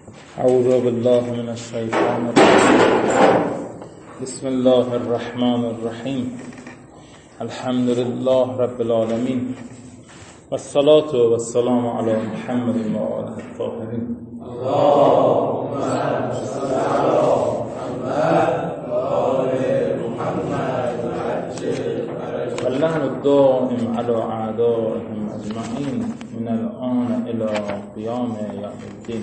اعوذ بالله من الشیطان الرجیم. بسم الله الرحمن الرحیم. الحمد لله رب العالمین والصلاة والسلام علی محمد و آله الطاهرین. اللهم صل علی محمد و آل محمد و عجل فرجهم. واللعن الدائم علی اعدائهم اجمعین من الآن الی قیام یوم الدین.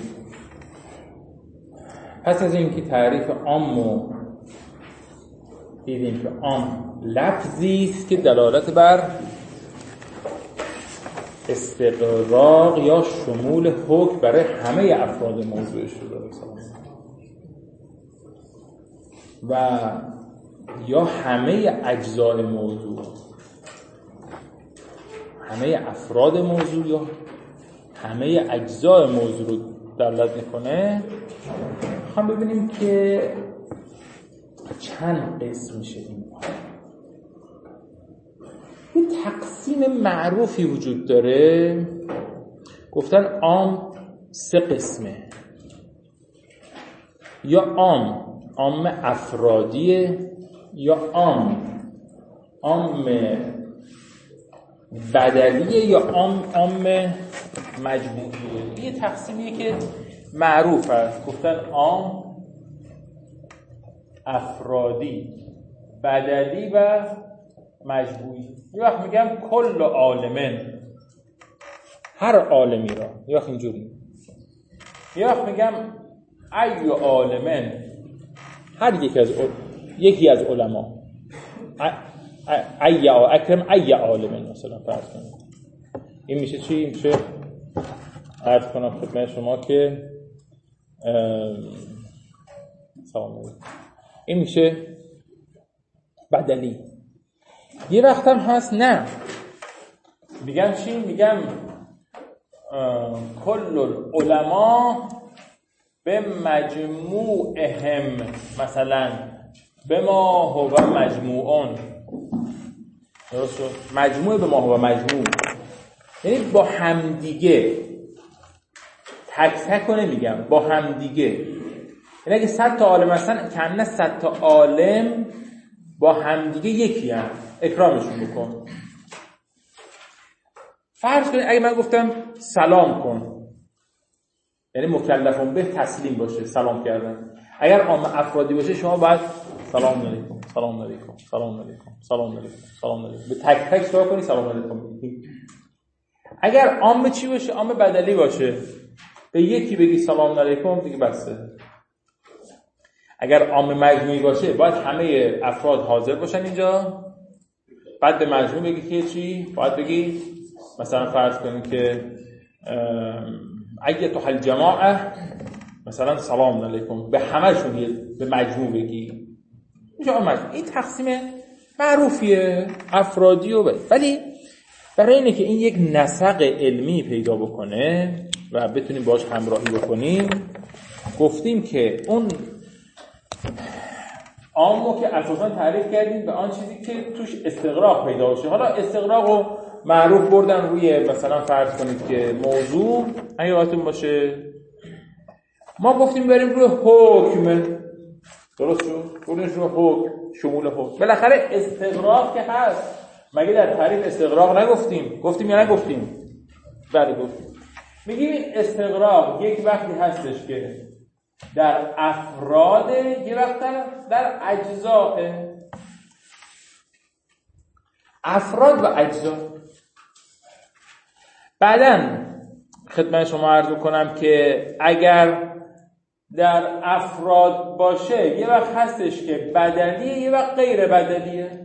پس از اینکه تعریف عام رو دیدیم که عام لفظی است که دلالت بر استغراق یا شمول حکم برای همه افراد موضوعش رو داره و یا همه اجزای موضوع، همه افراد موضوع یا همه اجزای موضوع رو دلالت میکنه. میخوام ببینیم که چند قسم میشه این. یه تقسیم معروفی وجود داره، گفتن عام 3 قسمه. یا عام افرادیه، یا عام بدلیه، یا عام مجموعیه. یه تقسیمیه که معروف هست، گفتن عام، افرادی، بدلی و مجموعی. یه وقت میگم کل عالمن، هر عالمی را. یه وقت اینجوری. یه وقت میگم ای عالمن، هر یکی از علما. اکرم ای عالمن مثلا فرض کنید. این میشه چی؟ میشه عرض کنم خدمت شما که سلام علیکم. این میشه بدلی. یه وقت هم هست نه، میگم چی؟ میگم کل العلماء به مجموعهم، مثلا به ما هو مجموعون. درست شد؟ مجموع به ما هو مجموع، یعنی با همدیگه، تک تک رو نمیگم، با همدیگه. یعنی اگه 100 تا عالم هستن، کنه 100 تا عالم با همدیگه یکی هم، اکرامشون بکن. فرض کنید اگه من گفتم سلام کن، یعنی مکلفون به تسلیم باشه، سلام کردن. اگر عام افرادی باشه شما باید سلام علیکم، سلام علیکم، سلام علیکم، سلام علیکم، سلام علیکم، به تک تک دعا کنی سلام علیکم. اگر عام چی باشه؟ عام بدلی باشه، به یکی بگی سلام علیکم دیگه بسه. اگر عام مجموعی باشه باید همه افراد حاضر باشن اینجا، بعد به مجموع بگی که چی؟ باید بگی مثلا فرض کنید که ایتها الجماعه مثلا سلام علیکم، به همه‌شون به مجموع بگی. میشه مجموع. این تقسیم معروفیه، افرادی و ولی برای اینه که این یک نسق علمی پیدا بکنه و بتونیم باهاش همراهی بکنیم، گفتیم که اون عامو که اساسا تعریف کردیم به آن چیزی که توش استغراق پیدا باشه. حالا استغراقو معروف بردن روی مثلا فرض کنید که موضوع حقیقتون باشه، ما گفتیم بریم روی حکم. درست شد؟ بریم روی حکم، شمول حکم. بالاخره استغراق که هست، مگه در تعریف استغراق نگفتیم؟ گفتیم یا نگفتیم؟ بله گفتیم. میگیم استغراق یک وقتی هستش که در افراد، یه وقت در اجزاء. افراد و اجزا. بعداً خدمت شما عرض کنم که اگر در افراد باشه یه وقت هستش که بدلیه، یه وقت غیر بدلیه.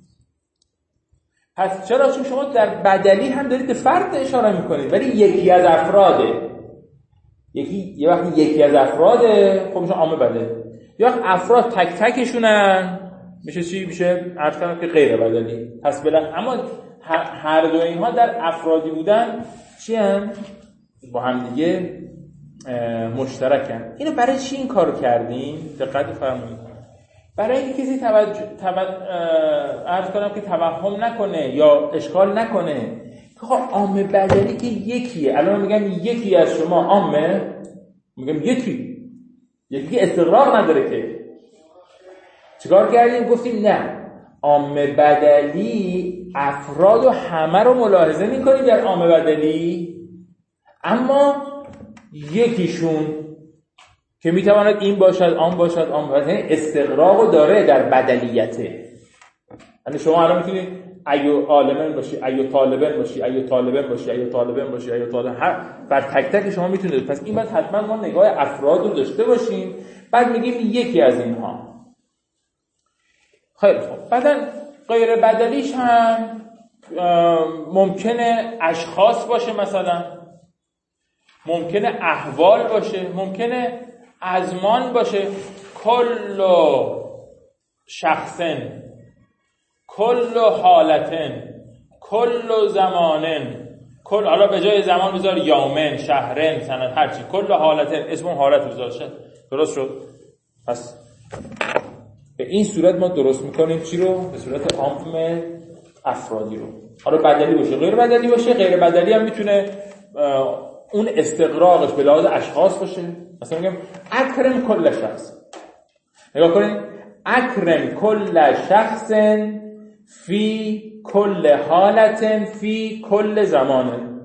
پس چرا؟ چون شما در بدلی هم دارید به فرد اشاره میکنید، ولی یکی از افراده. یه وقت یکی از افراده، خب میشه عامه بده. یه وقت افراد تک تکشونن، میشه چی؟ میشه عرض کنم که غیر بدلی. پس اما هر دو اینها در افرادی بودن چی هم؟ با هم دیگه مشترکن. اینو برای چی این کارو کردیم؟ دقت فرمایید. برای اینکه کسی عرض کنم که توهم نکنه یا اشکال نکنه که عامه بدلی که یکیه. الان میگم یکی از شما عامه، میگم یکی استقراق نداره که. چیکار کردیم؟ گفتیم نه، عامه بدلی افراد و همه رو ملاحظه میکنیم در عامه بدلی، اما یکیشون که میتواند این باشد آن باشد آن باشد، استقراق داره در بدلیته. یعنی شما الان میتونید ایو عالمن باشی، ایو طالبن باشی، ایو طالبن باشی، ایو طالبن باشی، ایو طالب، هر بر تک تک شما میتونید. پس این باید حتما ما نگاه افراد رو داشته باشیم، بعد میگیم یکی از اینها. خیلی خوب. بعدن غیر بدلیش هم ممکنه اشخاص باشه، مثلا ممکنه احوال باشه، ممکنه ازمان باشه. کل شخصن، کل حالتن، کل زمانن، کل، حالا به جای زمان بذار یومن، شهرن، سنت، هرچی، کل حالتن، اسم اون حالت بذار. درست شد؟ پس به این صورت ما درست میکنیم چی رو؟ به صورت عام افرادی رو. حالا بدلی باشه، غیر بدلی باشه. غیر بدلی هم میتونه اون استقراقش به لحاظ اشخاص باشه. مثلا میگم اکرم کل شخص. نگاه کنید، اکرم کل شخص فی کل حالت فی کل زمان.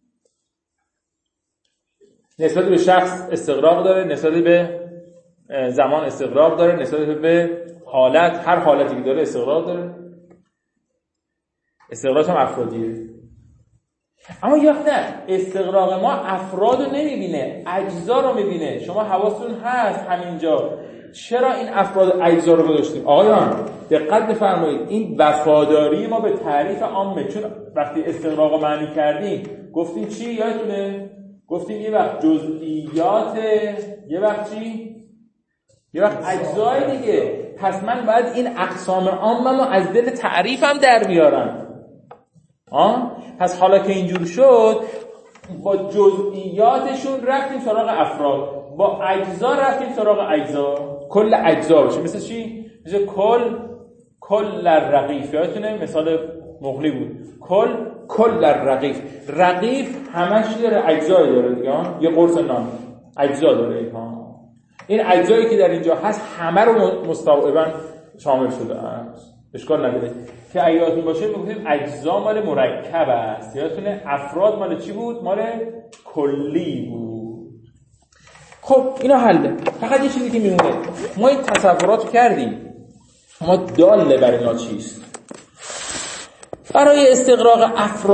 نسبت به شخص استقراق داره، نسبت به زمان استقراق داره، نسبت به حالت، هر حالتی که داره استقراق داره. استقراق هم افرادیه. اما یا نه، استقراق ما افراد رو نمیبینه، اجزا رو میبینه. شما حواستون هست همینجا چرا این افراد اجزا رو گذاشتیم؟ آقایان دقت بفرمایید، این وفاداری ما به تعریف عامه. چون وقتی استقراق رو معنی کردیم گفتیم چی؟ یادتونه؟ گفتیم یه وقت جزئیات، یه وقت چی؟ یه وقت اجزای دیگه. پس من باید این اقسام عامه رو از دل تعریفم در بیارم. پس حالا که اینجور شد، با جزئیاتشون رفتیم سراغ افراد، با اجزا رفتیم سراغ اجزا. کل اجزا باشه. مثل چی؟ مثل کل رقیف. یادتونه مثال مغلی بود. کل رقیف. رقیف همش داره اجزا داره دیگه. یه قرص نان اجزا داره. این اجزایی که در اینجا هست همه رو مستوعبا شامل شده است. اشکال نداره. که یادتون باشه میگفتیم اجزا مال مرکب است. یادتونه افراد مال چی بود؟ مال کلی بود. خب اینا حله. فقط یه چیزی که میمونه، ما این تصورات کردیم، ما داله بر اینا چیست؟ برای استقراق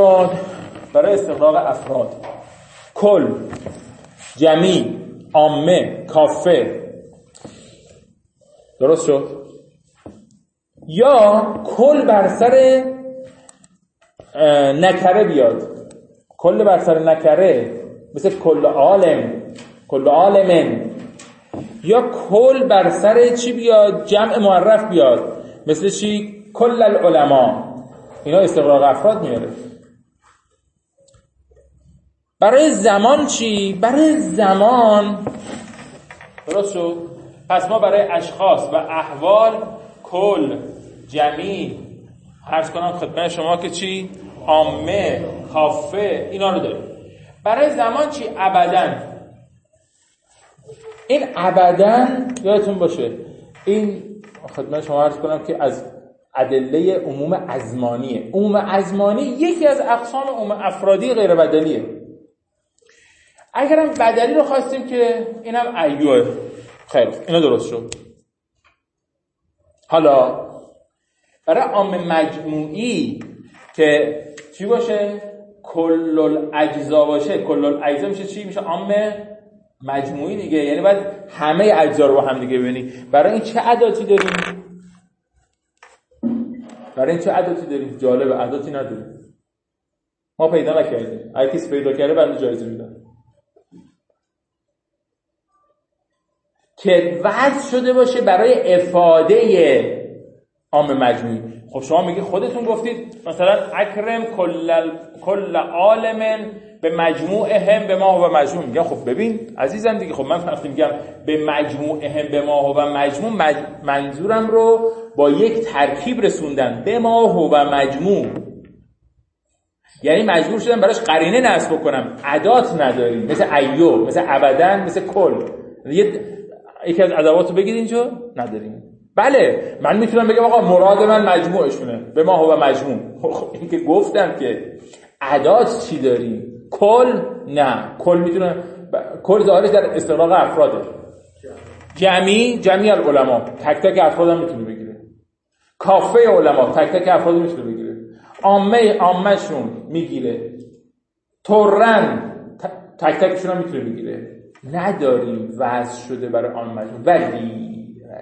افراد کل، جمعی، عامه، کافه. درست شد؟ یا کل بر سر نکره بیاد. کل بر سر نکره مثل کل عالمن. یا کل بر سر چی بیاد؟ جمع معرف بیاد. مثل چی؟ کل العلماء. اینا استقراق افراد میاره. برای زمان چی؟ برای زمان. درست شد؟ پس ما برای اشخاص و احوال کل، جمعی، عرض کنم خدمت شما که چی؟ عامه، کافه، اینا رو داریم. برای زمان چی؟ ابداً. این ابداً یادتون باشه، این خدمت شما عرض کنم که از ادله عموم ازمانیه. عموم ازمانی یکی از اقسام عموم افرادی غیر بدلیه. اگرم بدلی رو خواستیم که اینم ایوه. خیلی اینا درست شد. حالا برای عام مجموعی که چی باشه؟ کل الاجزا باشه. کل الاجزا میشه چی؟ میشه عام مجموعی دیگه. یعنی باید همه اجزا رو با هم دیگه ببینی. برای این چه عداتی داریم؟ جالب، عداتی نداریم. ما پیدا نکردیم. اگه کسی پیدا کرده بنده جایزه میدم. که وضع شده باشه برای افاده عام مجموعی. خب شما میگی خودتون گفتید مثلا اکرم کل عالمن به مجموعهم به ما و مجموع. میگم خب ببین عزیزم دیگه، خب من وقتی میگم به مجموعهم به ما و مجموع، منظورم رو با یک ترکیب رسوندن، به ما و مجموع. یعنی مجبور شدم براش قرینه نصب کنم. ادات نداریم مثل ایو، مثل ابداً، مثل کل. یکی از ادواتو بگید اینجا نداریم. بله من میتونم بگم آقا مراد من مجموعشونه، به ما هو مجموع. خب این که گفتم که ادات چی داریم؟ کل نه، کل میتونه کل ظاهرش در استغراق افراده. جمعی العلماء تک تک افراد هم میتونه بگیره. کافه علماء تک تک افراد میتونه بگیره. عامه‌شون میگیره. تورن تک تکشون هم میتونه بگیره. نداریم وضع شده برای عامه‌شون. ولی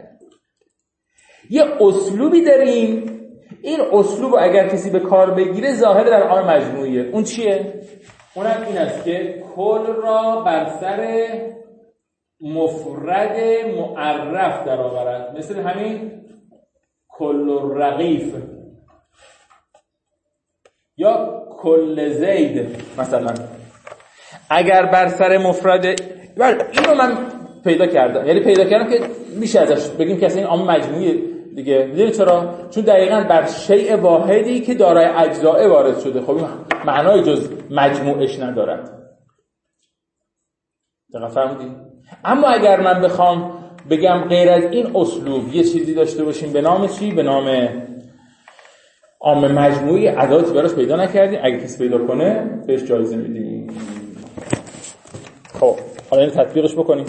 یه اسلوبی داریم، این اسلوب اگر کسی به کار بگیره ظاهر در آن مجموعیه. اون چیه؟ اونم این است که کل را بر سر مفرد معرف در آورد، مثل همین کل رغیف یا کل زید مثلا. اگر بر سر مفرد، اینو من پیدا کردم، یعنی پیدا کردم که میشه ازش بگیم که اصلا این عام مجموعیه دیگه. میدونید چرا؟ چون دقیقاً بر شیء واحدی که دارای اجزاء وارد شده. خب این معنای جز مجموعش ندارد. دقیقاً فهمیدید؟ اما اگر من بخوام بگم غیر از این اسلوب یه چیزی داشته باشیم به نام چی؟ به نام عام مجموعی، اداتی براش پیدا نکردیم، اگه کسی پیدا کنه بهش جایزه میدیم. خب حالا این تطبیقش بکنیم.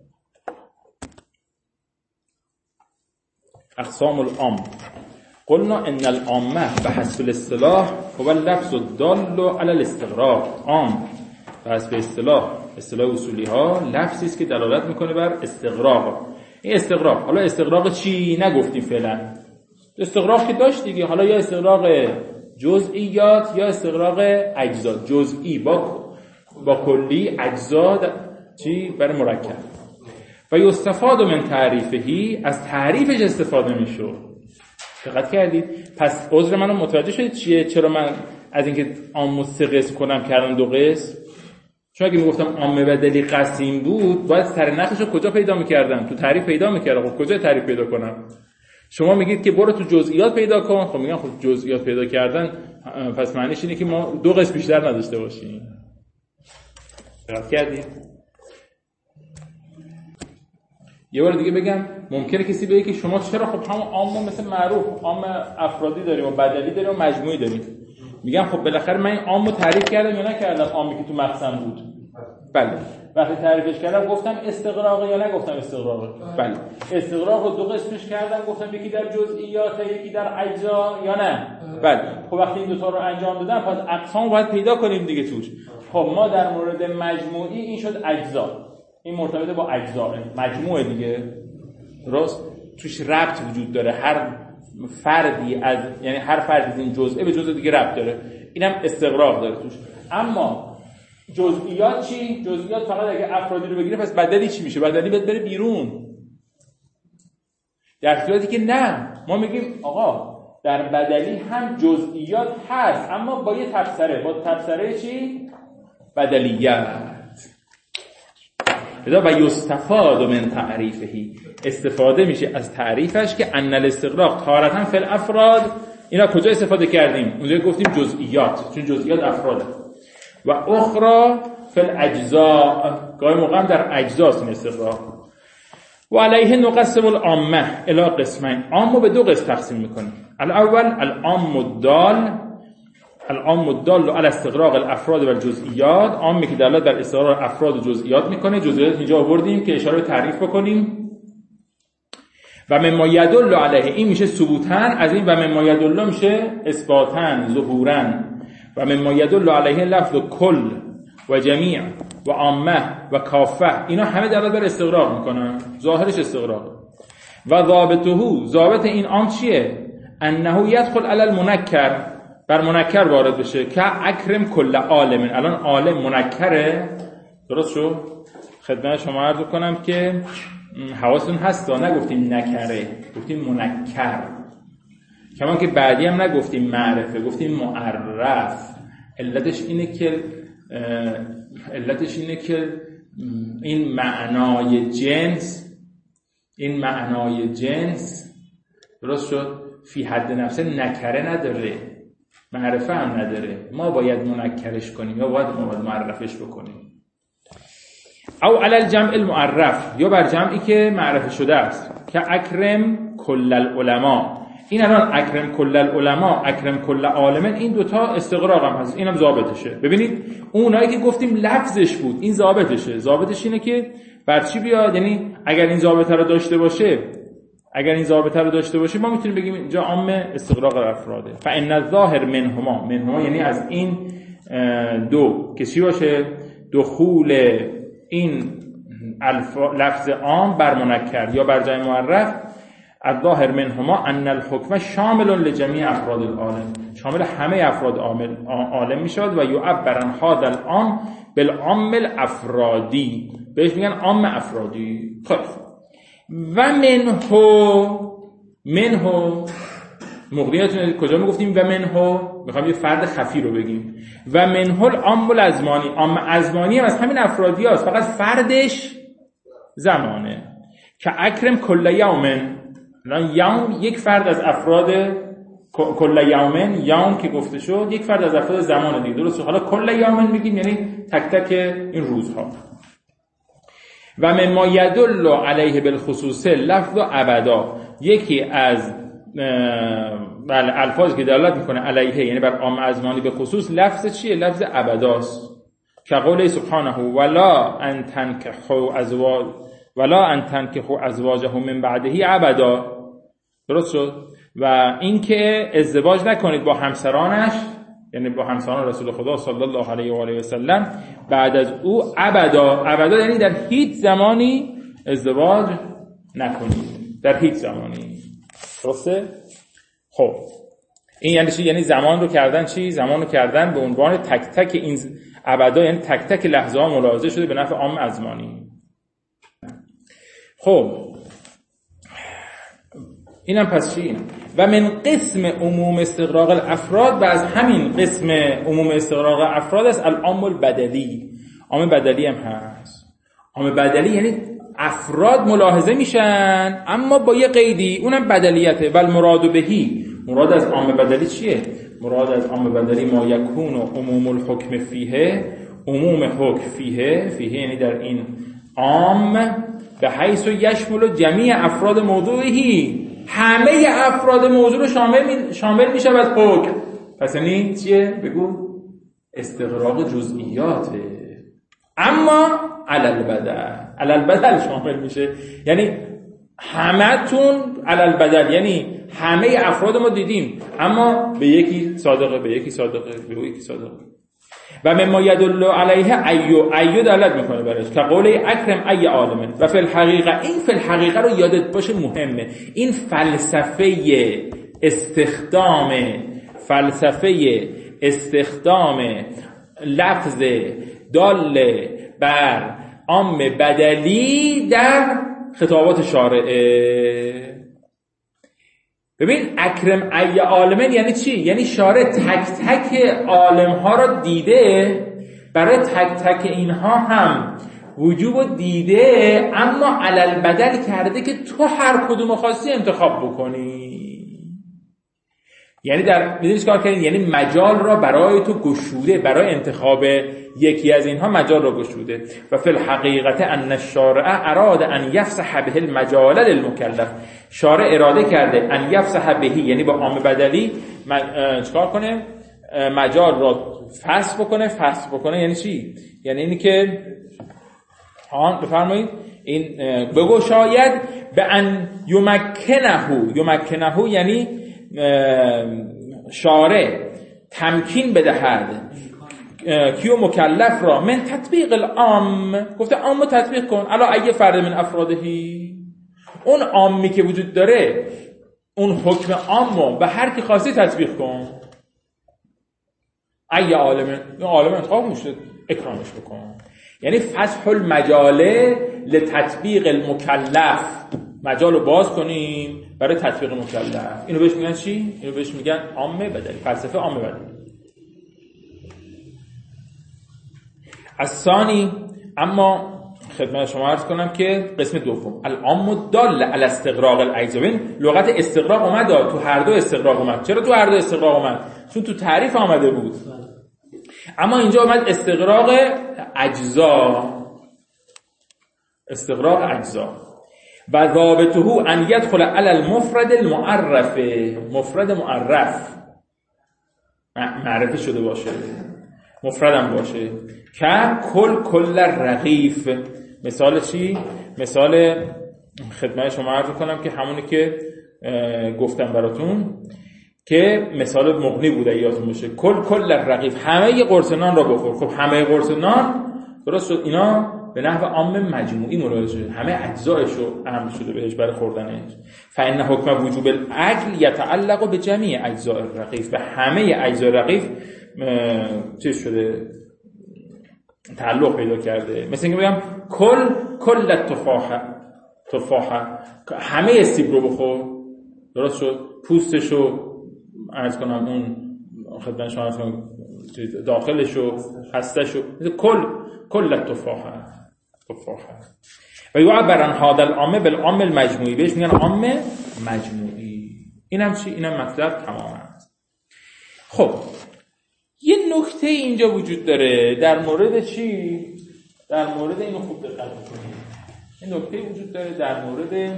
اقسام العام. قلنا ان العامه بحسب الاصطلاح هو اللفظ الدال على الاستغراق. عام بحسب اصطلاح اصولی ها لفظی است که دلالت میکنه بر استغراق. این استغراق، حالا استغراق چی نگفتیم فعلا. استغراق که داشت دیگه، حالا یا استغراق جزئیات یا استغراق اجزا. جزئی با کلی، اجزا چی برای مرکب. و یستفاد من تعریفهی، از تعریفش استفاده میشه. دقت کردید؟ پس عذر منو متوجه شدید چیه؟ چرا من از اینکه عام سه قسم کنم کردم دو قسم؟ چون اگه میگفتم عام بدلی قسیم بود، باید سر نخش رو کجا پیدا میکردم؟ تو تعریف پیدا میکردم. خب کجا تعریف پیدا کنم؟ شما میگید که برو تو جزئیات پیدا کن. خب میگم خب جزئیات پیدا کردن پس معنیش اینه که ما دو قسم بیشتر نداشته باشیم. دقت کردید؟ یه بار دیگه بگم، ممکنه کسی بگه که شما چرا خب همون عام مثل معروف عام افرادی داریم و بدلی داریم و مجموعی داریم. میگم خب بالاخره من این عامو تعریف کردم یا نکردم؟ عامی که تو مقسم بود. بله. وقتی تعریفش کردم گفتم استغراق یا نگفتم استغراق؟ بله. استغراق رو دو قسمش کردم، گفتم یکی در جزئیات یکی در اجزا یا نه؟ بله. خب وقتی این دو تا رو انجام دادم پس اقسام باید پیدا کنیم دیگه توش. خب ما در مورد مجموعی این شد اجزا. این مرتبط با اجزا، مجموعه دیگه. درست؟ توش ربط وجود داره. هر فردی از، یعنی هر فردی از این جزء به جزء دیگه ربط داره. اینم استغراق داره توش. اما جزئیات چی؟ جزئیات فقط اگه افرادی رو بگیره پس بدلی چی میشه؟ بدلی باید بره بیرون. در صورتی که نه، ما میگیم آقا در بدلی هم جزئیات هست اما با یه تفسیره. با تفسیره چی؟ بدلیت. و یستفاد من تعریفهی، استفاده میشه از تعریفش که ان الاستغراق تارة فی الافراد. اینا کجا استفاده کردیم؟ اونجا گفتیم جزئیات، چون جزئیات افراده. و اخرى فی الاجزاء، گاهی موقع هم در اجزاست این استغراق. و علیه نقسم العامه الی قسمین. عامو به دو قسم تقسیم میکنیم. الاول العام الدال على استغراق الافراد و الجزئیات. عامی که دلالت بر استغراق افراد و جزئیات میکنه. جزئیات اینجا آوردیم که اشاره تعریف بکنیم. و مما یدل علیه، این میشه ثبوتاً از این، و مما یدل میشه اثباتاً ظهوراً. و مما یدل علیه لفظ کل و جمیع و عامه و کافه، اینا همه دلالت بر استغراق میکنن. ظاهرش استغراق. و ضابط این عام چیه؟ انه یدخل علی المنکر، بر منکر وارد بشه. که اکرم کل عالم. الان عالم منکره. درست شد؟ خدمت شما عرض کنم که حواستون هست نگفتیم نکره، گفتیم منکر. کمان که بعدی هم نگفتیم معرفه، گفتیم معرف. علتش اینه که این معنای جنس درست شد فی حد نفسه نکره نداره. معرفه هم نداره، ما باید منکرش کنیم یا باید معرفش بکنیم. او علی الجمع المعرف، یا بر جمعی که معرفه شده است، که اکرم کل العلماء. این الان اکرم کل العلماء، اکرم کل عالم، این دوتا استغراق هم هست، اینم ضابطشه. ببینید اونایی که گفتیم لفظش بود، این ضابطشه. ضابطش اینه که بر چی بیاد، یعنی اگر این ضابطه رو داشته باشه ما میتونیم بگیم اینجا عام استغراق افراده. فان الظاهر منهما یعنی از این دو که چی باشه؟ دخول این لفظ عام بر منکر یا بر جمع معرف. الظاهر منهما ان الحکم شامل لجمیع افراد العالم، شامل همه افراد عالم میشود. و یعبر عن هذا العام بالعام الافرادی، بهش میگن عام افرادی. خب و منهو مقدیاتون کجا میگفتیم؟ و منهو میخوام یه فرد خفی رو بگیم. و منهو العام الازمانی، عام ازمانی هم از همین افرادی هست، فقط فردش زمانه. که اکرم کل یومن، یوم یک فرد از افراد، کل یومن یوم که گفته شد یک فرد از افراد زمان دیگه، درسته؟ حالا کل یومن میگیم یعنی تک تک این روزها. و مما یدل علیه بالخصوص لفظ ابدا، یکی از الفاظ که دلالت میکنه علیه یعنی بر عام ازمانی به خصوص، لفظ چیه؟ لفظ ابداست. که قول سبحانه ولا ان تنکحوا ازواجه من بعده ابدا، درست شد؟ و اینکه ازدواج نکنید با همسرانش، یعنی با همسران رسول خدا صلی الله علیه و آله و سلم بعد از او ابدا یعنی در هیچ زمانی ازدواج نکنید، در هیچ زمانی. درسته؟ خب این یعنی چی؟ یعنی زمان رو کردن چی؟ زمان رو کردن به عنوان تک تک این ابدا، یعنی تک تک لحظه ها ملاحظه شده به نفع عام ازمانی. خب اینم پس چی؟ و من قسم عموم استغراق الافراد، و از همین قسم عموم استغراق افراد است العام البدلی. عام بدلی هم هست. عام بدلی یعنی افراد ملاحظه میشن اما با یه قیدی، اونم بدلیته. و المراد بهی، مراد از عام بدلی چیه؟ مراد از عام بدلی ما یکون عموم الحکم فیه، عموم حکم فیه یعنی در این عام، به حیث یشمل جمیع افراد موضوعی، همه افراد موضوع رو شامل میشه از حکم. پس یعنی چیه؟ بگو استغراق جزئیاته، اما علل بدل شامل میشه، یعنی همتون علل بدل، یعنی همه افراد ما دیدیم اما به یکی صادقه، به یکی صادقه. و مما یدل علیه ایو دلالت میکنه برش، که قول اکرم ای عالم. و فی الحقیقه، این فی الحقیقه رو یادت باشه مهمه، این فلسفه استخدام لفظ دال بر عام بدلی در خطابات شارعه. ببین اکرم ای عالمن یعنی چی؟ یعنی شارع تک تک عالم ها رو دیده، برای تک تک اینها هم وجوب دیده، اما علل بدل کرده که تو هر کدوم خواستی انتخاب بکنی. یعنی در میدونی چیکار کردین؟ یعنی مجال را برای تو گشوده، برای انتخاب یکی از اینها مجال را گشوده. و فی الحقیقت ان الشارع اراد ان یفسح به المجال للمکلف، شارع اراده کرده ان یفسح به، یعنی با عام بدلی چیکار کنه؟ مجال را فسح بکنه. یعنی چی؟ یعنی اینی که بفرمایید این بگشاید به ان یمکنه یعنی شارع تمکین بدهد کیو مکلف را من تطبیق العام، گفته عام رو تطبیق کن، الا ای فرد من افرادهی، اون عامی که وجود داره اون حکم عام رو به هر کی خواستی تطبیق کن. ای عالم انتخاب میشه اکرامش بکن، یعنی فتح المجاله لتطبیق المکلف، مجال رو باز کنیم برای تطبیق مکلف. اینو بهش میگن چی؟ اینو بهش میگن عام بدلی، فلسفه عام بدلی. از ثانی، اما خدمت شما عرض کنم که قسم دوم العام دال علی استغراق الاجزا، لغت استغراق اومد، تو هر دو استغراق اومد. چرا تو هر دو استغراق اومد؟ چون تو تعریف آمده بود. اما اینجا اومد استغراق اجزا و ضابطه ان يدخل على المفرد المعرف، مفرد معرف معرفه شده باشه، مفردم باشه، که کل رغیف. مثال چی؟ مثال خدمت شما عرض کنم که همونی که گفتم براتون که مثال مغنی بوده یادتون باشه، کل رغیف، همه قرص نان را بخور. خب همه قرص نان درست شد، اینا به نحو عام مجموعی مراد شده، همه اجزایشو امر شده بهش برای خوردنش. فإن حکم وجوب الاکل یتعلق به جمیع اجزاء الرغیف، به همه اجزای رغیف چیز شده، تعلق پیدا کرده. مثل اینکه بگم کل تفاحه، همه سیب رو بخور، درست شد، پوستشو عرض کنم، اون خدمت شما عرض کنم داخلشو، هستشو، کل تفاحه. و یعبر عن هذا العام بالعام المجموعی، بهش میگن عام مجموعی. اینم چی؟ اینم مطلب تمام است. خب یه نکته اینجا وجود داره در مورد چی؟ در مورد اینو خوب دقت کنید. این نکته وجود داره در مورد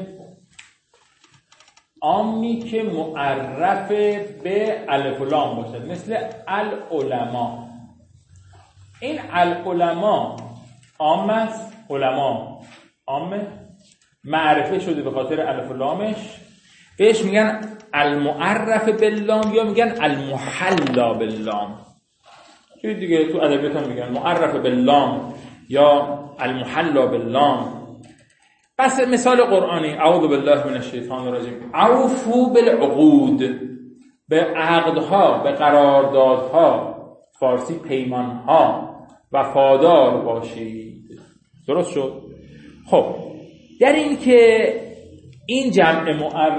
عامی که معرف به الف و لام باشد، مثل العلماء. این العلماء عام است، علما عامه، معرفه شده به خاطر الف و لامش، بهش میگن المعرف باللام یا میگن المحلا باللام. چیزی دیگه تو ادبیات هم میگن معرف باللام یا المحلا باللام. پس مثال قرآنی، اعوذ بالله من الشیطان الرجیم، اوفوا بالعقود، به عقدها، به قراردادها، فارسی پیمانها، وفادار باشید. درست شد؟ خب در این که این جمع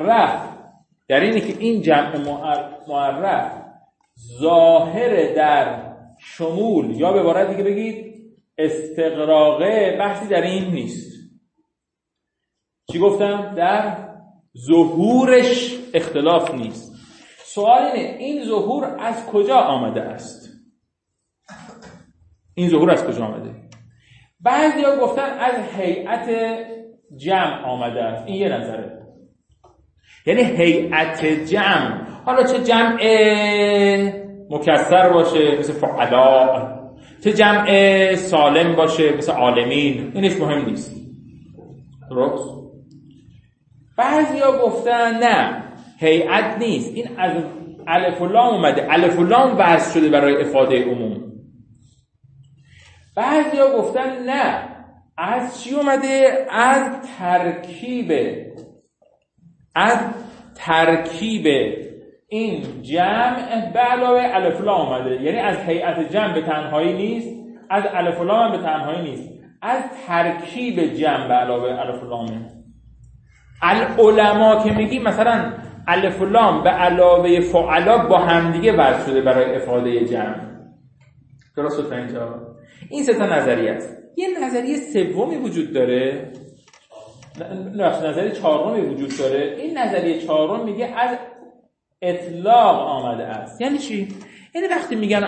معرف ظاهر در شمول یا به عبارت دیگه بگید استغراقه، بحثی در این نیست. چی گفتم؟ در ظهورش اختلاف نیست. سوال اینه این ظهور از کجا آمده است؟ این ظهور از کجا آمده؟ بعضیا گفتن از هیئت جمع آمده است. این یه نظره، یعنی هیئت جمع، حالا چه جمع مکسر باشه مثل فعلا، چه جمع سالم باشه مثل عالمین، اینش مهم نیست. درست؟ بعضیا گفتن نه، هیئت نیست، این از الف و لام اومده، الف و لام وضع شده برای افاده عموم. بعضیا گفتن نه، از چی اومده؟ از ترکیب این جمع به علاوه الف و لام اومده، یعنی از هیئت جمع به تنهایی نیست، از الف و لام به تنهایی نیست، از ترکیب جمع به علاوه الف و لامه. العلماء که میگی مثلا الف و لام به علاوه فعلا با همدیگه وضع شده برای افاده جمع. درست تا اینجا؟ این سه تا نظریه است. یه نظریه سومی وجود داره، نظریه چهارمی وجود داره. این نظریه چهارم میگه از اطلاق آمده است. یعنی چی؟ یعنی وقتی میگن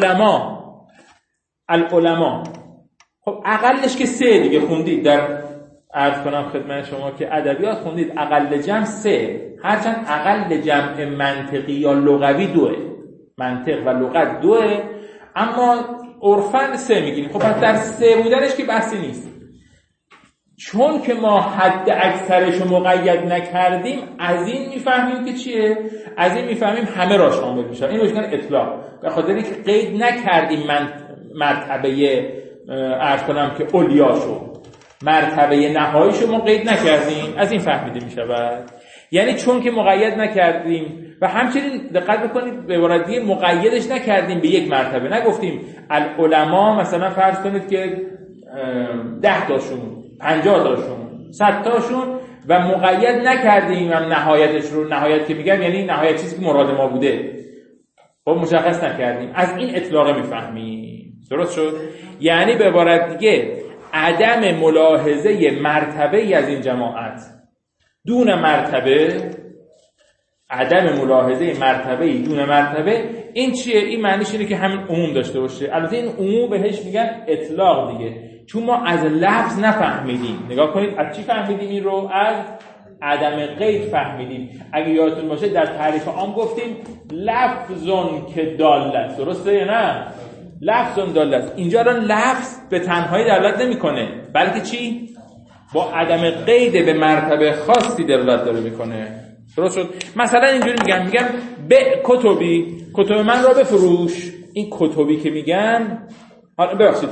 العلماء، خب اقلش که سه دیگه خوندید، در عرض کنم خدمت شما که ادبیات خوندید، اقل جمع سه، هرچند اقل جمع منطقی یا لغوی دوه، منطق و لغت دوه، اما عرفاً سه میگیریم. خب پس در سه بودنش که بحثی نیست، چون که ما حد اکثرش رو مقید نکردیم، از این میفهمیم که چیه؟ از این میفهمیم همه را شامل میشه. این روش کنه اطلاق، به خاطر اینکه قید نکردیم مرتبه عرض کنم که اولیاشو، مرتبه نهاییشو ما قید نکردیم، از این فهمیده میشه. یعنی چون که مقید نکردیم و همچنین دقت بکنید به عبارت دیگه مقیدش نکردیم به یک مرتبه، نگفتیم العلماء مثلا فرض کنید که 10 تاشون، 50 تاشون، 100 تاشون و مقید نکردیم هم نهایتش رو. نهایت که میگم یعنی نهایت چیزی که مراد ما بوده، خب مشخص نکردیم، از این اطلاق میفهمیم. درست شد؟ یعنی به عبارت دیگه عدم ملاحظه مرتبه ای از این جماعت دون مرتبه عدم ملاحظه مرتبه دون مرتبه. این چیه؟ این معنیش اینه که همین عموم داشته باشه. البته این عموم بهش میگن اطلاق دیگه، چون ما از لفظ نفهمیدیم. نگاه کنید از چی فهمیدیم این رو؟ از عدم قید فهمیدیم. اگه یادتون باشه در تعریف عام گفتیم لفظون که دالت، درسته یا نه؟ لفظون دالت. اینجا الان لفظ به تنهایی دلالت نمیکنه، بلکه چی؟ با عدم قید به مرتبه خاصی دلالت داره میکنه. درست شد؟ مثلا اینجوری میگم به کتبی، کتب من را بفروش. این کتبی که میگن، ببخشید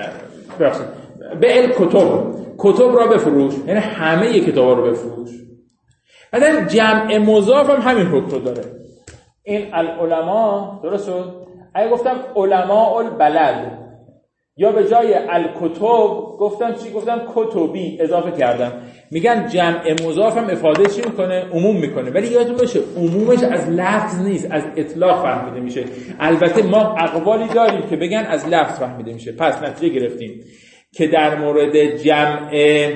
به کتب را بفروش، یعنی همه کتابا رو بفروش. بعدن جمع مضاف هم همین حکم رو داره. این العلماء، درست شد؟ اگه گفتم علماء البلد، یا به جای الکتب گفتم چی؟ گفتم کتبی اضافه کردم. میگن جمع مضاف هم افاده چی میکنه؟ عموم میکنه. ولی یادتون باشه عمومش از لفظ نیست، از اطلاق فهمیده میشه. البته ما اقوالی داریم که بگن از لفظ فهمیده میشه. پس نتیجه گرفتیم که در مورد جمع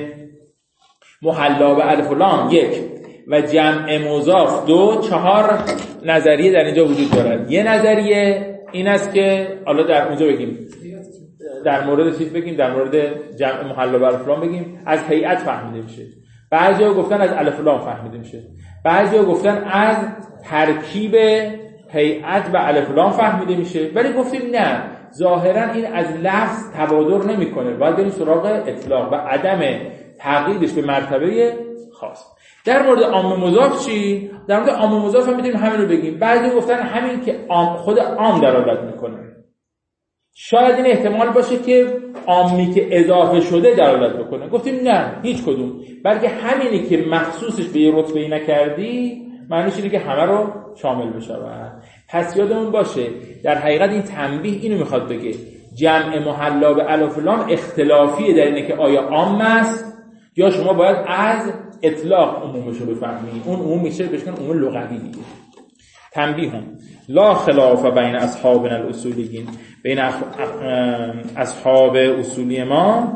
محلا به الف و لام 1 و جمع مضاف 2 4 نظریه در اینجا وجود دارد. یه نظریه این است که حالا در اونجا بگیم در مورد چیز بگیم، در مورد جمع محلا به الف و لام بگیم از هیئت فهمیده میشه. بعضیا گفتن از الف و لام فهمیده میشه. بعضیا گفتن از ترکیب هیئت و الف و لام فهمیده میشه. ولی گفتیم نه، ظاهرا این از لفظ تبادر نمیکنه، باید بریم سراغ اطلاق و عدم تقییدش به مرتبه خاص. در مورد عام مضاف چی؟ در مورد عام مضاف هم میتونیم همین رو بگیم. بعضی گفتن همین که خود عام دلالت میکنه. شاید این احتمال باشه که عامی که اضافه شده دلالت بکنه. گفتیم نه، هیچ کدوم، بلکه همینی که مخصوصش به یه رتبه‌ای نکردی معنیش اینه که همه رو شامل بشه. پس یادمون باشه در حقیقت این تنبیه اینو میخواد بگه جمع محلا به الف و لام اختلافیه در اینه که آیا عام است یا شما باید از اطلاق عمومش رو بفهمید. اون عموم میشه بشکن عموم لغوی دیگه. تنبیه هم لا خلاف بین اصحابنا الاصولیین، بین اصحاب اصولی ما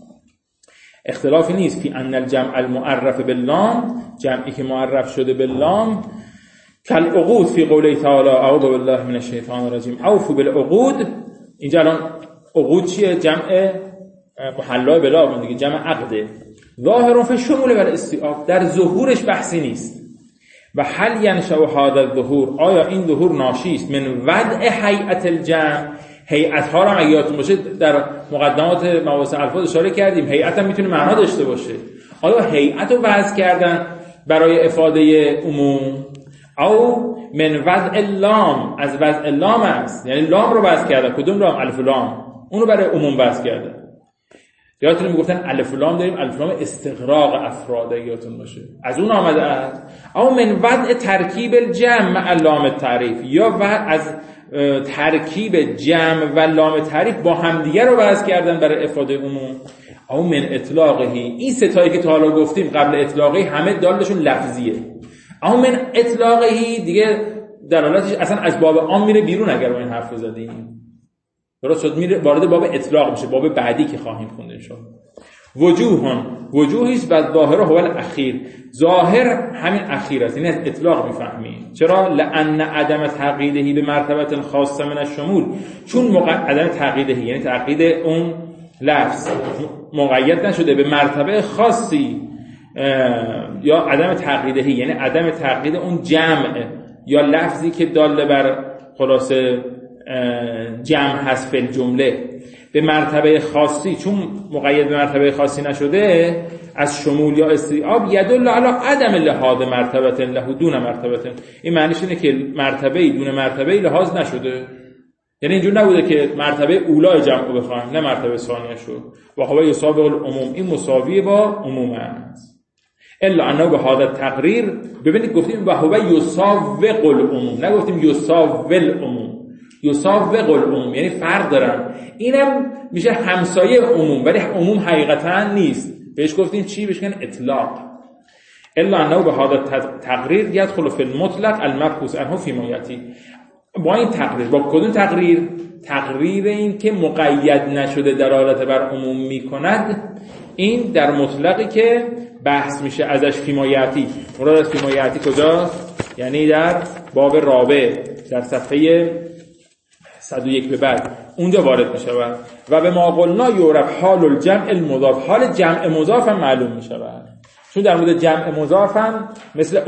اختلافی نیست فی ان الجمع المعرف باللام، جمعی که معرف شده باللام کالعقود فی قوله تعالی اعوذ بالله من الشیطان الرجیم اوفوا بالعقود. اینجا الان عقود چیه؟ جمع محلا به لام دیگه، جمع عقده. ظاهر فی شمول بر استیعاب، در ظهورش بحثی نیست. و هل ینشأ هذا الظهور، آیا این ظهور ناشی است من وضع هیئت الجمع؟ هیئت ها رو هم اگه یادتون باشه در مقدمات مباحث الفاظ اشاره کردیم، هیئت هم میتونه معنا داشته باشه. آیا هیئت رو وضع کردن برای افاده عموم؟ او من وضع لام، از وضع لام است، یعنی لام رو وضع کردن. کدوم لام؟ الف لام، اون رو برای عموم وضع کردن. یادتون میگفتن الف لام داریم، الف لام استغراق افراد، یادتون باشه از اون آمده است. او من وضع ترکیب الجمع مع لام تعریف، یا از ترکیب جمع و لام تعریف با همدیگه رو وضع کردن برای افاده عموم. او من اطلاقهی، این ستایی که تا حالا گفتیم قبل اطلاقی همه دالشون لفظیه. او من اطلاقهی دیگه دلالتش اصلا از باب عام میره بیرون اگر با این حرف زدیم. درست شد؟ میره وارد باب اطلاق میشه، باب بعدی که خواهیم خوند ان شاء الله. وجوهی است و ظاهر هو الاخیر، ظاهر همین اخیر است، یعنی از اطلاق میفهمیم. چرا؟ لان عدم تقییدهی به مرتبه خاصه من الشمول، چون عدم تقییدهی یعنی تقیید اون لفظ مقید نشده به مرتبه خاصی، یا عدم تقییدهی یعنی عدم تقیید اون جمع یا لفظی که داله بر خلاصه جمع هست فی الجمله به مرتبه خاصی، چون مقید به مرتبه خاصی نشده از شمول یا استیعاب، یدل علی عدم لحاظ مرتبه له دون مرتبه. این معنیش اینه که مرتبه دون مرتبه لحاظ نشده، یعنی اینجور نبوده که مرتبه اولای جمع رو بخوایم نه مرتبه ثانیه شو. و هو یسابق العموم، این مساویه با عموم است. الا انه به هذا تقریر، ببینید گفتیم و هو یسابق العموم، نگفتیم یساوی العموم. یسابق العموم یعنی فرق دارن، اینم میشه همسایه عموم ولی عموم حقیقتا نیست. بهش گفتیم چی؟ بهش میگن اطلاق. الا انه به هذا تقریر یدخل فی المطلق المبحوث عنه فی ما یاتی. با این تقریر، با کدوم تقریر؟ تقریر این که مقید نشده دلالت بر عموم میکند، این در مطلقی که بحث میشه ازش فی ما یاتی. مراد از فی ما یاتی کجاست؟ یعنی در باب رابع در صفحه 101 به بعد اونجا وارد می شود. و به ما قلنا یعرف حال الجمع المضاف، حال جمع مضاف هم معلوم می شود، چون در مورد جمع مضاف هم مثل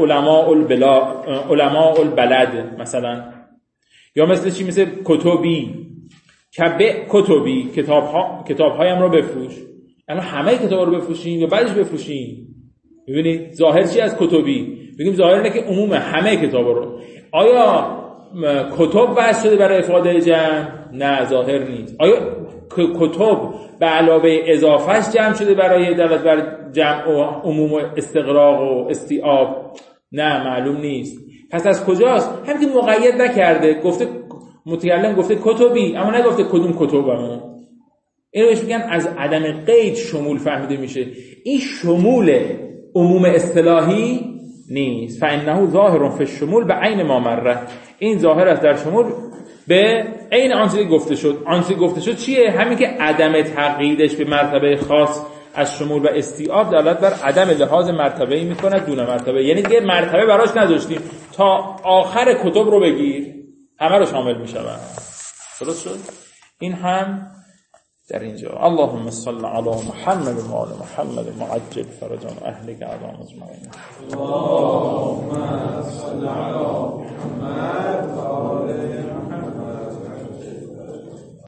علماء البلد مثلا، یا مثل چی، مثل کتبی، کتبی کتاب هایم رو بفروش. الان همه کتاب رو بفروشین یا بعدش بفروشین؟ ببینید ظاهر چی از کتبی؟ بگیم ظاهر اینه که عموم همه کتاب رو. آیا کتب بحث شده برای افاده جمع؟ نه، ظاهر نیست. آیا کتب به علاوه اضافهش جمع شده برای دلالت بر جمع و عموم و استغراق و استیعاب؟ نه، معلوم نیست. پس از کجاست؟ همین که مقید نکرده، گفته متکلم گفته کتبی اما نگفته کدوم کتبمون. اینو بهش میگن از عدم قید شمول فهمیده میشه. این شمول عموم اصطلاحی نیست. فانه ظاهر فی الشمول به عین ما مره، این ظاهر است در شمول به عین آنچه گفته شد. آنچه گفته شد چیه؟ همین که عدم تقییدش به مرتبه خاص از شمول و استیعاب دلالت بر عدم لحاظ مرتبه‌ای میکنه دون مرتبه، یعنی دیگه مرتبه براش نذاشتیم، تا آخر کتب رو بگیر همه رو شامل میشود. درست شد؟ این هم در اینجا. اللهم صل علی محمد و آل محمد معجل فرجان اهلک اعظم اجمعین.